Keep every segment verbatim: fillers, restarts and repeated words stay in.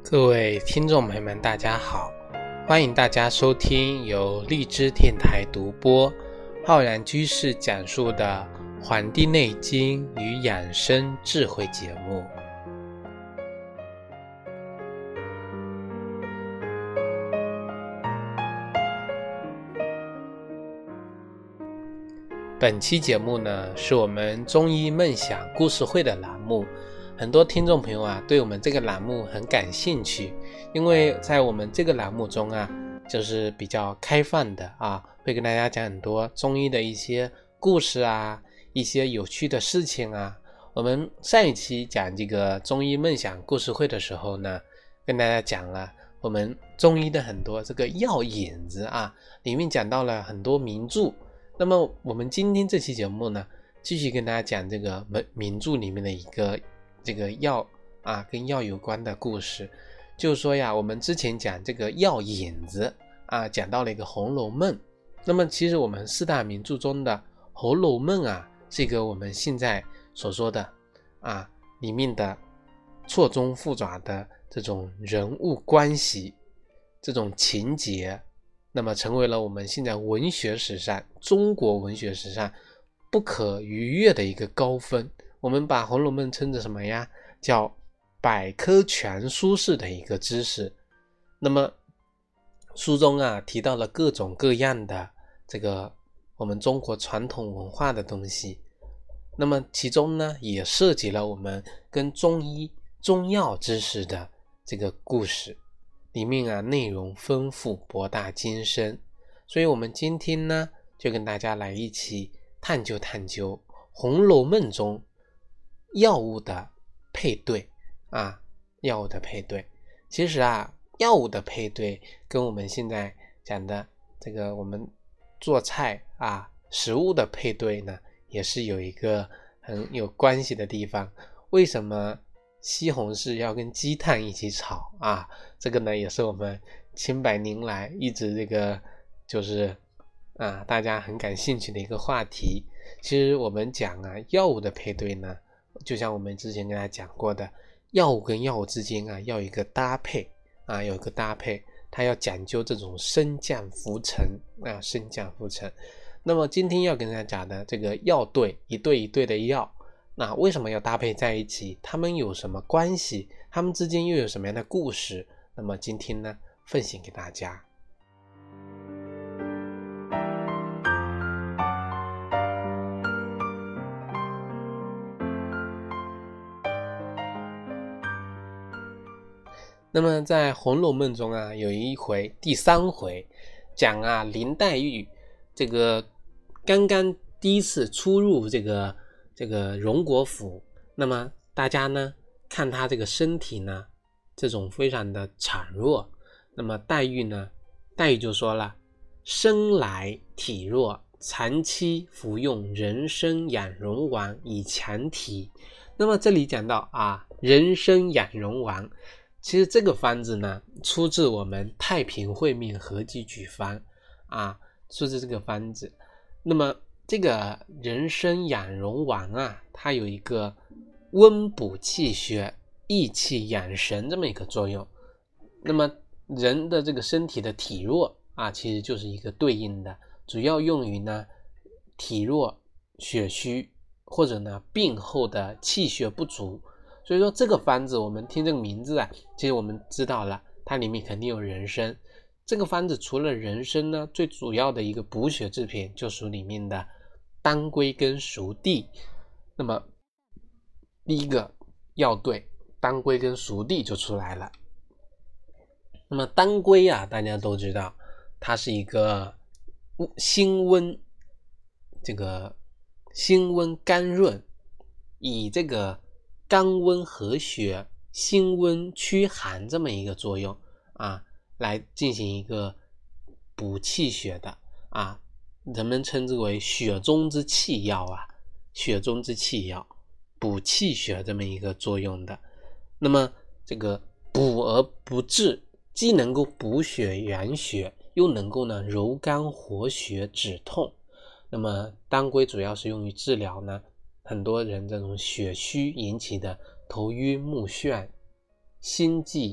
各位听众朋友们大家好，欢迎大家收听由荔枝电台独播浩然居士讲述的《黄帝内经与养生智慧》节目。本期节目呢，是我们中医梦想故事会的栏目。很多听众朋友啊，对我们这个栏目很感兴趣，因为在我们这个栏目中啊，就是比较开放的啊，会跟大家讲很多中医的一些故事啊，一些有趣的事情啊。我们上一期讲这个中医梦想故事会的时候呢，跟大家讲了我们中医的很多这个药引子啊，里面讲到了很多名著。那么我们今天这期节目呢，继续跟大家讲这个名著里面的一个这个药啊，跟药有关的故事。就是说呀，我们之前讲这个药引子啊，讲到了一个《红楼梦》。那么其实我们四大名著中的《红楼梦》啊，是一个我们现在所说的啊里面的错综复杂的这种人物关系，这种情节，那么成为了我们现在文学史上，中国文学史上不可逾越的一个高峰。我们把《红楼梦》称作什么呀？叫百科全书式的一个知识。那么书中啊提到了各种各样的这个我们中国传统文化的东西，那么其中呢也涉及了我们跟中医中药知识的这个故事，里面啊内容丰富博大精深。所以我们今天呢就跟大家来一起探究探究《红楼梦》中药物的配对啊，药物的配对。其实啊，药物的配对跟我们现在讲的这个我们做菜啊，食物的配对呢，也是有一个很有关系的地方。为什么西红柿要跟鸡蛋一起炒啊？这个呢，也是我们千百年来一直这个就是啊，大家很感兴趣的一个话题。其实我们讲啊，药物的配对呢，就像我们之前跟大家讲过的，药物跟药物之间啊要有一个搭配啊，有一个搭配，它要讲究这种升降浮沉啊，升降浮沉。那么今天要跟大家讲的这个药对，一对一对的药，那为什么要搭配在一起？它们有什么关系？它们之间又有什么样的故事？那么今天呢，分享给大家。那么在《红楼梦》中啊，有一回第三回讲啊，林黛玉这个刚刚第一次出入这个这个荣国府，那么大家呢看她这个身体呢，这种非常的孱弱，那么黛玉呢，黛玉就说了，生来体弱，长期服用人参养荣丸以强体。那么这里讲到啊，人参养荣丸，其实这个方子呢，出自我们太平会面合剂举方啊，出自这个方子。那么这个人参养荣丸啊，它有一个温补气血、益气养神这么一个作用。那么人的这个身体的体弱啊，其实就是一个对应的，主要用于呢体弱、血虚或者呢病后的气血不足。所以说这个方子我们听这个名字啊，其实我们知道了它里面肯定有人参。这个方子除了人参呢，最主要的一个补血制品就属里面的当归跟熟地。那么第一个药对，当归跟熟地就出来了。那么当归啊，大家都知道它是一个辛温，这个辛温甘润，以这个甘温和血、辛温驱寒这么一个作用啊，来进行一个补气血的啊，人们称之为血中之气药啊，血中之气药，补气血这么一个作用的。那么这个补而不滞，既能够补血养血，又能够呢柔肝活血止痛。那么当归主要是用于治疗呢很多人这种血虚引起的头晕目眩、心悸、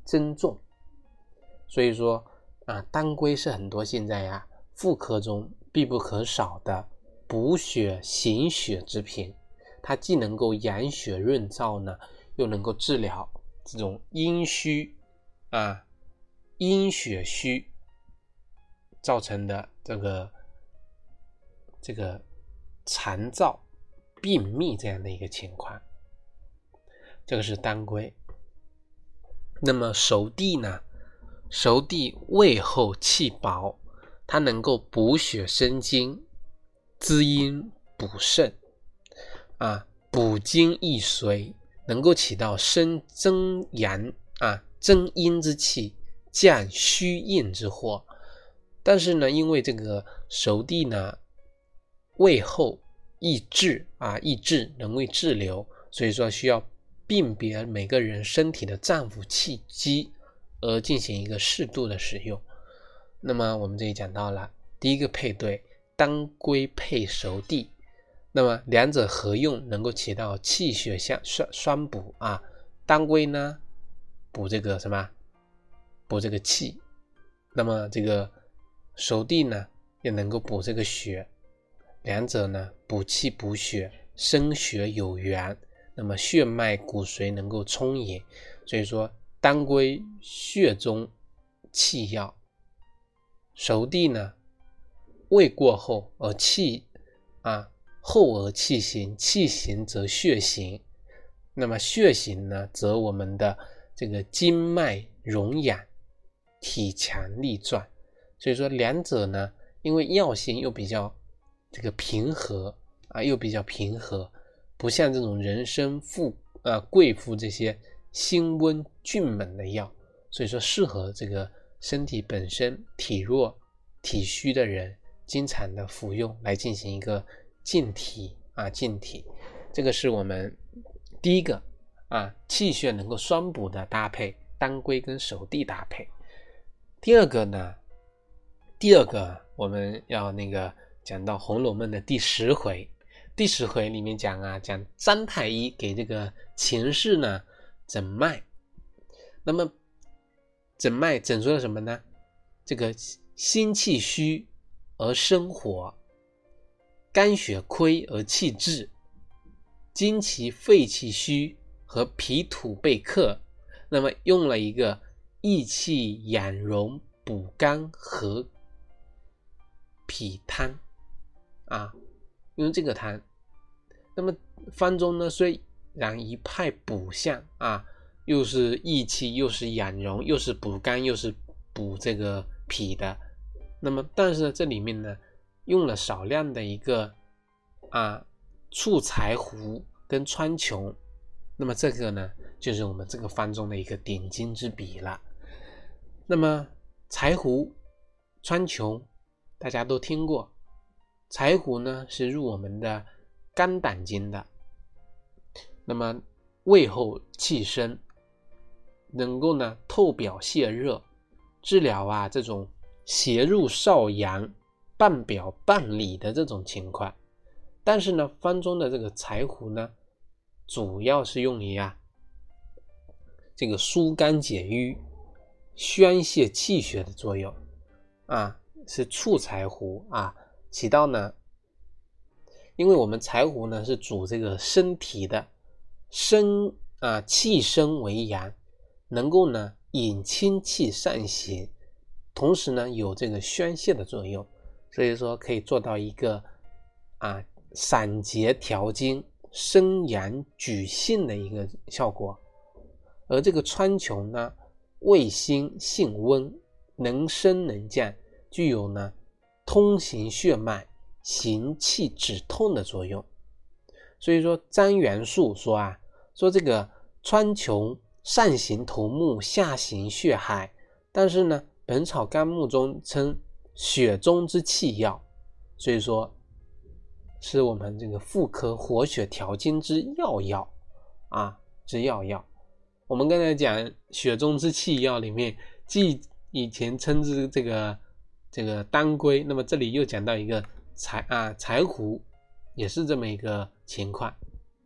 增重。所以说啊，当归是很多现在呀妇科中必不可少的补血行血之品，它既能够养血润燥呢，又能够治疗这种阴虚啊阴血虚造成的这个这个残燥便秘这样的一个情况。这个是当归。那么熟地呢，熟地味厚气薄，它能够补血生津，滋阴补肾啊，补精益髓，能够起到生增阳啊增阴之气，降虚阴之祸。但是呢，因为这个熟地呢味厚易滞啊易滞能为滞留，所以说需要辨别每个人身体的脏腑气机而进行一个适度的使用。那么我们这里讲到了第一个配对，当归配熟地，那么两者合用能够起到气血相双双补啊。当归呢补这个什么补这个气，那么这个熟地呢也能够补这个血，两者呢补气补血，生血有源，那么血脉骨髓能够充盈。所以说当归血中气要，熟地呢味过后而气啊厚而气行，气行则血行，那么血行呢则我们的这个经脉荣养，体强力壮。所以说两者呢因为药性又比较这个平和啊，又比较平和，不像这种人参附啊贵附这些辛温峻猛的药，所以说适合这个身体本身体弱体虚的人经常的服用来进行一个健体啊健体。这个是我们第一个啊气血能够双补的搭配，当归跟熟地搭配。第二个呢第二个我们要那个讲到《红楼梦》的第十回，第十回里面讲啊，讲张太医给这个秦氏呢诊脉。那么诊脉诊出了什么呢？这个心气虚而生火，肝血亏而气滞，精其肺气虚和脾土被克。那么用了一个益气养荣补肝和脾汤啊，用这个汤。那么方中呢虽然一派补相啊，又是益气又是养荣又是补肝又是补这个脾的，那么但是这里面呢用了少量的一个啊醋柴胡跟川穹，那么这个呢就是我们这个方中的一个点睛之笔了。那么柴胡川穹大家都听过，柴胡呢是入我们的肝胆经的，那么味厚气生，能够呢透表泄热，治疗啊这种邪入少阳半表半里的这种情况。但是呢方中的这个柴胡呢主要是用于啊这个疏肝解郁宣泄气血的作用啊，是醋柴胡啊，起到呢因为我们柴胡呢是主这个身体的生啊气生为阳，能够呢引清气上行，同时呢有这个宣泄的作用，所以说可以做到一个啊散结调经生阳举信的一个效果。而这个川穹呢味辛性温，能升能降，具有呢通行血脉行气止痛的作用。所以说张元素说啊，说这个川穹上行头目，下行血海，但是呢本草纲目中称血中之气药，所以说是我们这个妇科活血调经之要药啊之要药。我们刚才讲血中之气药里面，既以前称之这个这个当归，那么这里又讲到一个柴啊柴胡，也是这么一个情况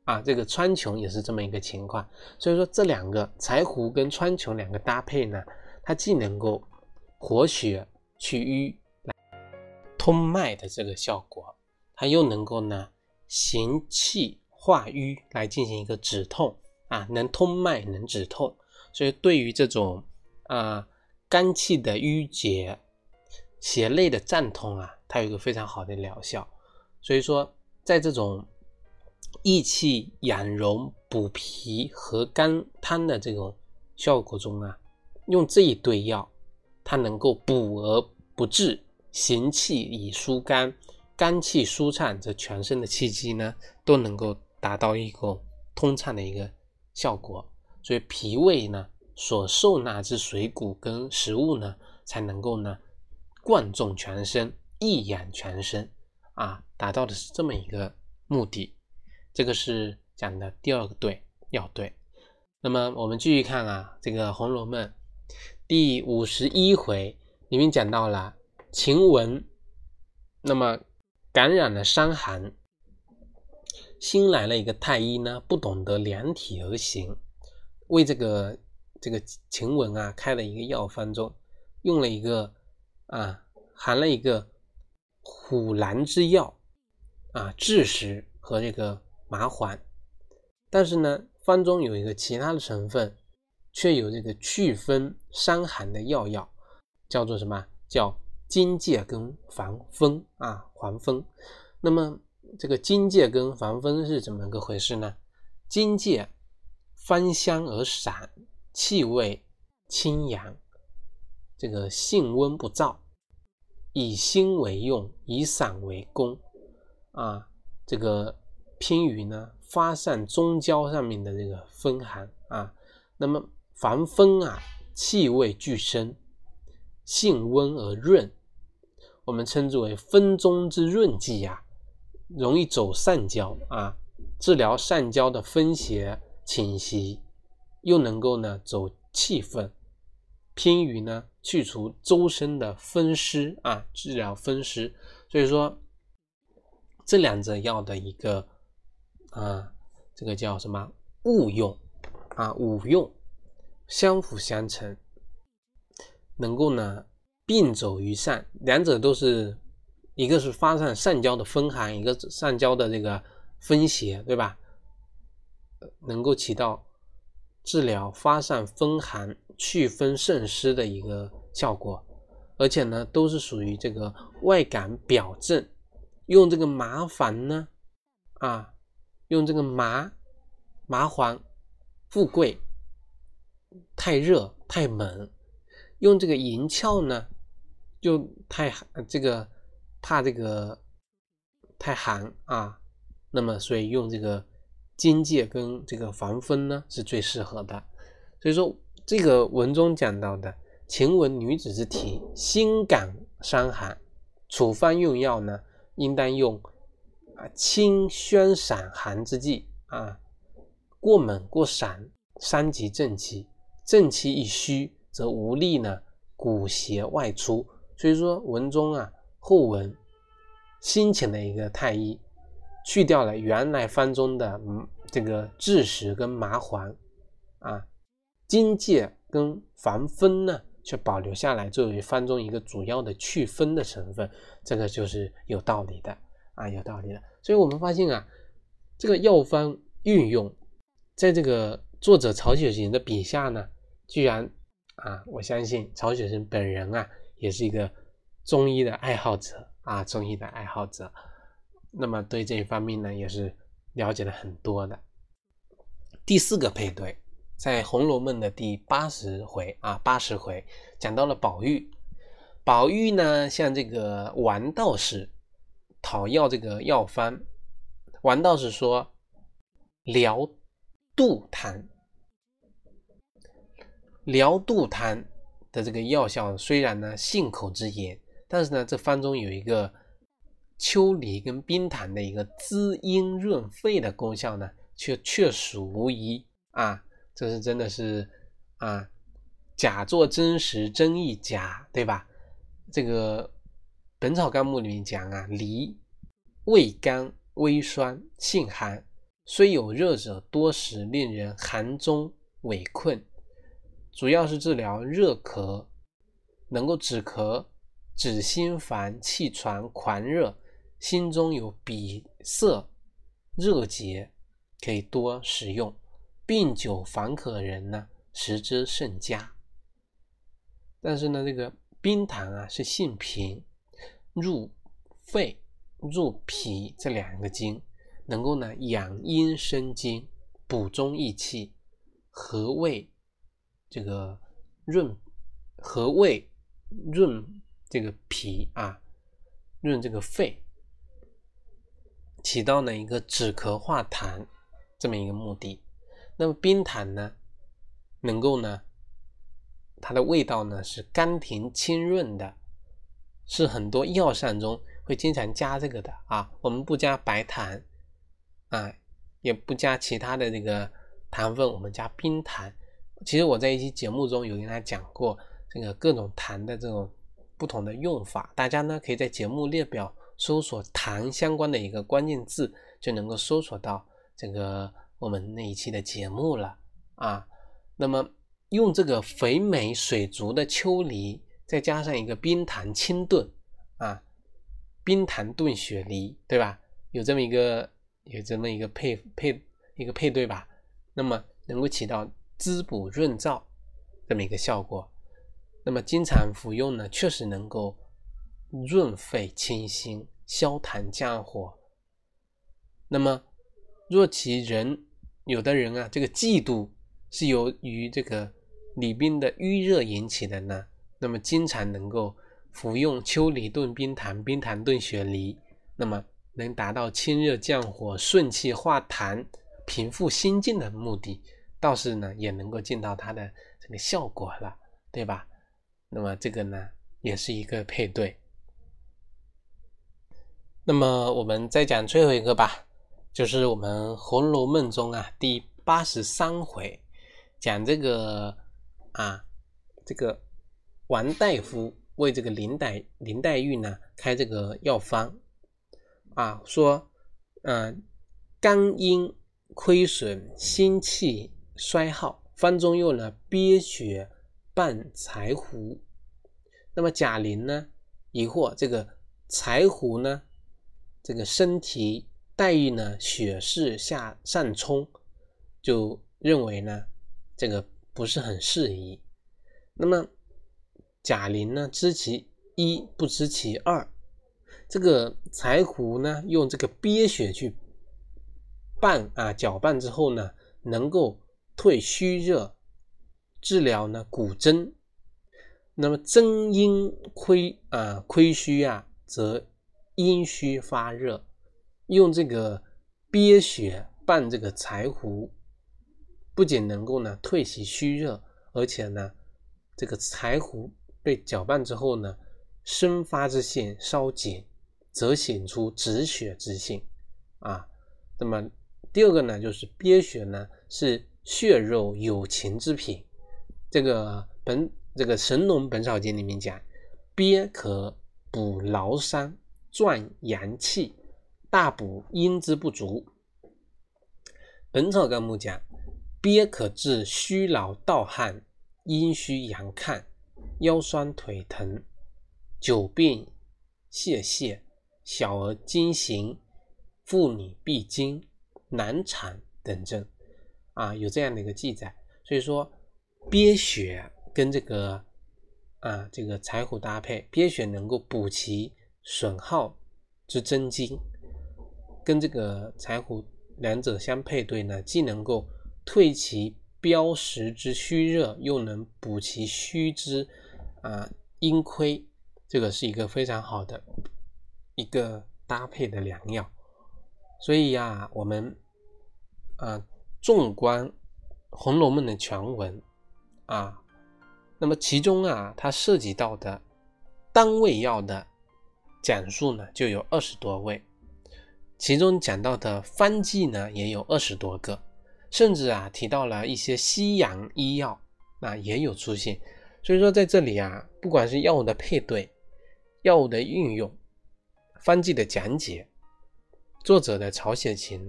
啊，这个川穹也是这么一个情况。所以说这两个柴胡跟川穹两个搭配呢，它既能够活血去瘀来通脉的这个效果，它又能够呢行气化瘀来进行一个止痛啊，能通脉能止痛。所以对于这种啊肝气的郁结、血泪的胀痛啊，它有一个非常好的疗效。所以说在这种益气养荣、补脾和肝汤的这种效果中啊，用这一对药，它能够补而不滞，行气以疏肝，肝气舒畅，这全身的气机呢都能够达到一个通畅的一个效果。所以脾胃呢所受纳之水谷跟食物呢，才能够呢贯中全身，益养全身啊，达到的是这么一个目的。这个是讲的第二个对药对。那么我们继续看啊，这个《红楼梦》第五十一回里面讲到了晴雯，那么感染了伤寒，新来了一个太医呢，不懂得量体而行，为这个这个晴雯啊开了一个药方中，用了一个啊含了一个虎兰之药啊枳实和这个麻黄，但是呢方中有一个其他的成分，却有这个祛风伤寒的药药，叫做什么？叫荆芥跟防风啊黄蜂。那么这个荆芥跟防风是怎么个回事呢？荆芥芳香而散，气味清扬，这个性温不燥，以辛为用，以散为功啊。这个偏于呢发散中焦上面的这个风寒啊。那么防风啊，气味俱生，性温而润，我们称之为风中之润剂啊，容易走上焦啊，治疗上焦的风邪侵袭，又能够呢走气分，偏于呢去除周身的风湿啊，治疗风湿。所以说这两者药的一个啊，这个叫什么误用啊，五用相辅相成，能够呢并走于上，两者都是一个是发散上焦的风寒，一个上焦的这个风邪，对吧？能够起到治疗发散风寒、祛风渗湿的一个效果，而且呢都是属于这个外感表症。用这个麻黄呢啊，用这个麻麻黄富贵，太热太猛；用这个银翘呢就太这个怕这个太寒啊，那么所以用这个荆芥跟这个防风呢是最适合的。所以说这个文中讲到的晴雯女子之体，心感伤寒，处方用药呢应当用啊清宣散寒之剂啊，过猛过散伤及正气，正气一虚则无力呢骨邪外出。所以说文中啊后文新请的一个太医，去掉了原来方中的、嗯、这个枳实跟麻黄啊，荆芥跟防风呢却保留下来作为方中一个主要的祛风的成分，这个就是有道理的啊，有道理的。所以我们发现啊，这个药方运用在这个作者曹雪芹的笔下呢，居然啊，我相信曹雪芹本人啊也是一个中医的爱好者啊，中医的爱好者，那么对这一方面呢也是了解了很多的。第四个配对在《红楼梦》的第八十回啊，八十回讲到了宝玉。宝玉呢，向这个王道士讨要这个药方，王道士说疗肚汤。疗肚汤的这个药效虽然呢信口之言，但是呢这方中有一个秋梨跟冰糖的一个滋阴润肺的功效呢，却确属无疑啊。这是真的是啊，假作真实，真亦假，对吧？这个《本草纲目》里面讲啊，梨味甘微酸，性寒， 虽有热者，多时令人寒中痿困，主要是治疗热咳，能够止咳、止心烦、气喘、狂热，心中有闭塞、热结，可以多食用。病久烦渴人呢，食之甚佳。但是呢，这个冰糖啊是性平，入肺、入脾这两个经，能够呢养阴生津，补中益气，和胃这个润和胃润这个脾啊，润这个肺，起到呢一个止咳化痰这么一个目的。那么冰糖呢，能够呢，它的味道呢是甘甜清润的，是很多药膳中会经常加这个的啊。我们不加白糖啊，也不加其他的这个糖分，我们加冰糖。其实我在一期节目中有跟大家讲过这个各种糖的这种不同的用法，大家呢可以在节目列表搜索糖相关的一个关键字，就能够搜索到这个我们那一期的节目了啊。那么用这个肥美水足的秋梨，再加上一个冰糖清炖啊，冰糖炖雪梨，对吧？有这么一个有这么一个配配一个配对吧？那么能够起到滋补润燥这么一个效果。那么经常服用呢，确实能够润肺清心、消痰降火。那么若其人有的人啊，这个嫉妒是由于这个里宾的淤热引起的呢，那么经常能够服用秋梨炖冰糖、冰糖炖雪梨，那么能达到清热降火、顺气化痰、平复心境的目的，倒是呢也能够尽到它的这个效果了，对吧？那么这个呢也是一个配对。那么我们再讲最后一个吧，就是我们《红楼梦》中啊第八十三回，讲这个啊这个王大夫为这个林黛林黛玉呢开这个药方啊，说呃肝阴亏损，心气衰耗，方中用了鳖血拌柴胡。那么贾玲呢疑惑这个柴胡呢这个身体，黛玉呢血势下上冲，就认为呢这个不是很适宜。那么贾玲呢知其一不知其二，这个柴胡呢用这个鳖血去拌啊搅拌之后呢，能够退虚热，治疗呢骨蒸。那么真阴亏啊亏虚啊，则阴虚发热。用这个鳖血拌这个柴胡，不仅能够呢退其虚热，而且呢这个柴胡被搅拌之后呢，生发之性稍减，则显出止血之性啊。那么第二个呢，就是鳖血呢是血肉有情之品。这个本这个《神农本草经》里面讲，鳖可补劳伤，壮阳气，大补阴之不足。本草纲目讲，鳖可治虚劳盗汗、阴虚阳亢、腰酸腿疼、久病泄泻、小儿惊醒、妇女闭经、难产等症啊，有这样的一个记载。所以说鳖血跟这个啊这个柴胡搭配，鳖血能够补其损耗之真经，跟这个柴胡两者相配对呢，既能够退其标实之虚热，又能补其虚之啊阴亏，这个是一个非常好的一个搭配的良药。所以呀，我们啊纵观《红楼梦》的全文啊，那么其中啊它涉及到的单味药的讲述呢就有二十多味，其中讲到的方剂呢也有二十多个，甚至啊提到了一些西洋医药啊也有出现。所以说在这里啊，不管是药物的配对、药物的运用、方剂的讲解、作者的草写情呢，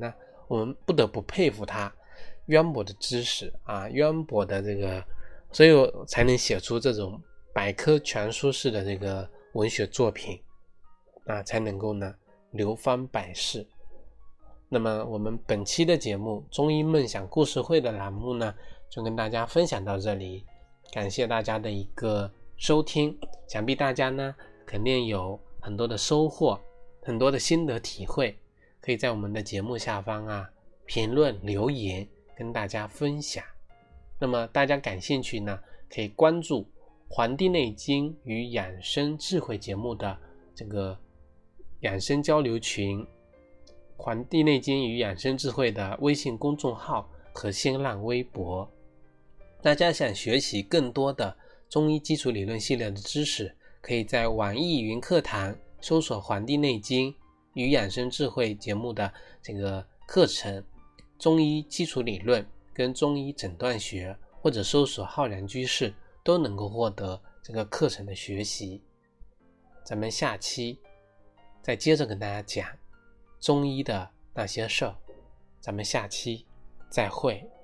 我们不得不佩服他渊博的知识啊，渊博的这个，所以我才能写出这种百科全书式的这个文学作品啊，才能够呢流芳百世。那么我们本期的节目中医梦想故事会的栏目呢，就跟大家分享到这里，感谢大家的一个收听，想必大家呢肯定有很多的收获，很多的心得体会，可以在我们的节目下方啊评论留言跟大家分享。那么大家感兴趣呢，可以关注《黄帝内经与养生智慧》节目的这个养生交流群，《黄帝内经与养生智慧》的微信公众号和新浪微博。大家想学习更多的中医基础理论系列的知识，可以在网易云课堂搜索《黄帝内经与养生智慧》节目的这个课程，中医基础理论跟中医诊断学，或者搜索浩然居士，都能够获得这个课程的学习。咱们下期再接着跟大家讲中医的那些事儿，咱们下期再会。